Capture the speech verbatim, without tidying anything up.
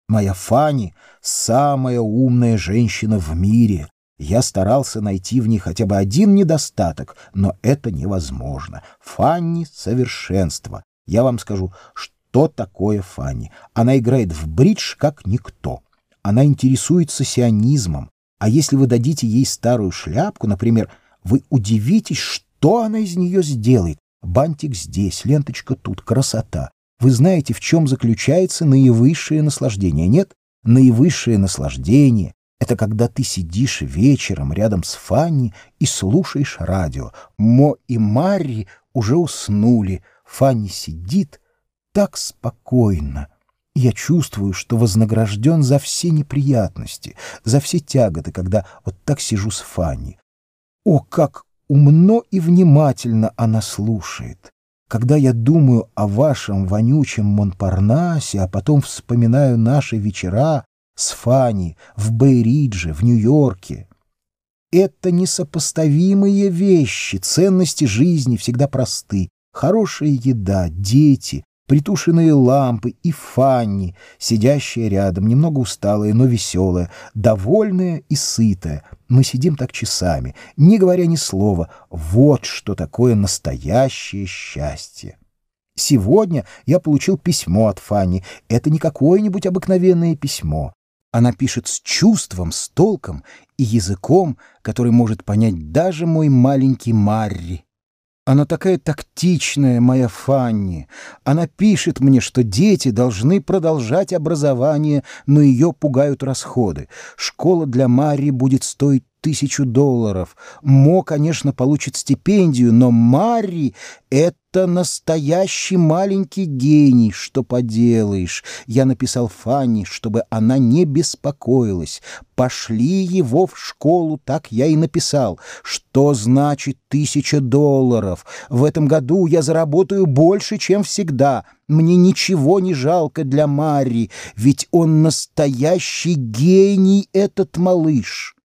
Моя Фанни — самая умная женщина в мире. Я старался найти в ней хотя бы один недостаток, но это невозможно. Фанни — совершенство. Я вам скажу, что такое Фанни. Она играет в бридж как никто. Она интересуется сионизмом. А если вы дадите ей старую шляпку, например, вы удивитесь, что она из нее сделает. Бантик здесь, ленточка тут, красота. Вы знаете, в чем заключается наивысшее наслаждение, нет? Наивысшее наслаждение — это когда ты сидишь вечером рядом с Фанни и слушаешь радио. Мо и Марри уже уснули. Фанни сидит так спокойно. Я чувствую, что вознагражден за все неприятности, за все тяготы, когда вот так сижу с Фанни. О, как умно и внимательно она слушает! Когда я думаю о вашем вонючем Монпарнасе, а потом вспоминаю наши вечера с Фанни в Бэй-Ридже, в Нью-Йорке. Это несопоставимые вещи, ценности жизни всегда просты. Хорошая еда, дети, притушенные лампы и Фанни, сидящая рядом, немного усталая, но веселая, довольная и сытая. Мы сидим так часами, не говоря ни слова. Вот что такое настоящее счастье. Сегодня я получил письмо от Фанни. Это не какое-нибудь обыкновенное письмо. Она пишет с чувством, с толком и языком, который может понять даже мой маленький Марри. Она такая тактичная, моя Фанни. Она пишет мне, что дети должны продолжать образование, но ее пугают расходы. Школа для Марри будет стоить тысячу долларов. Мо, конечно, получит стипендию, но Марри — это настоящий маленький гений. Что поделаешь? Я написал Фанни, чтобы она не беспокоилась. Пошли его в школу, так я и написал. Что значит тысяча долларов? В этом году я заработаю больше, чем всегда. Мне ничего не жалко для Марри, ведь он настоящий гений, этот малыш.